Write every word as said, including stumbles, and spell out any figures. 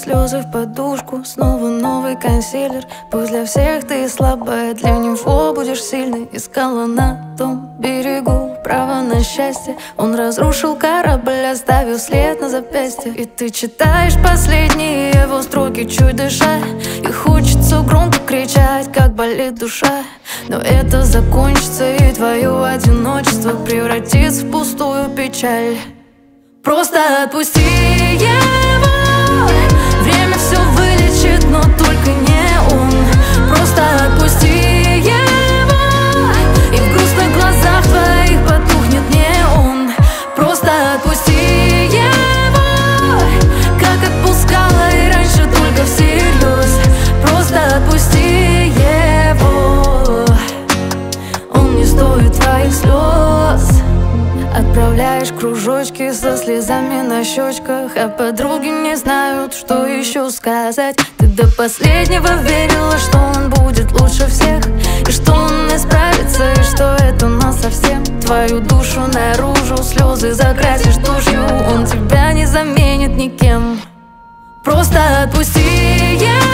слезы в подушку, снова новый консилер. Пусть для всех ты слабая, для него будешь сильной. Искала на том берегу право на счастье. Он разрушил корабль, оставил след на запястье. И ты читаешь последние его строки, чуть дыша. И хочется громко кричать, как болит душа. Но это закончится, и твое одиночество превратится в пустую печаль. Просто отпусти его, время все вылечит, но только не он. Просто отпусти его, и в грустных глазах твоих потухнет неон. Просто отпусти его, как отпускала и раньше, только всерьез. Просто отпусти его, он не стоит твоих слез. Отправляешь кружочки со слезами на щечках, а подруги не знают, что еще сказать. Ты до последнего верила, что он будет лучше всех, и что он исправится, и что это насовсем. Твою душу наружу слезы закрасишь тушью. Он тебя не заменит никем. Просто отпусти его.